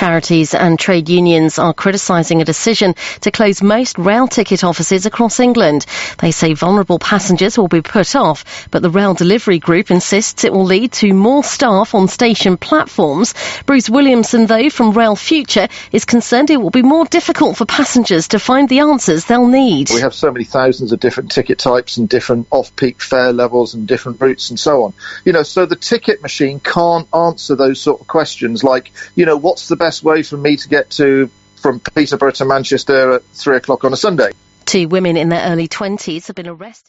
Charities and trade unions are criticising a decision to close most rail ticket offices across England. They say vulnerable passengers will be put off, but the Rail Delivery Group insists it will lead to more staff on station platforms. Bruce Williamson, though, from Rail Future, is concerned it will be more difficult for passengers to find the answers they'll need. We have so many thousands of different ticket types and different off-peak fare levels and different routes and so on. So the ticket machine can't answer those sort of questions like, what's the best way for me to get from Peterborough to Manchester at 3 o'clock on a Sunday? 2 women in their early 20s have been arrested.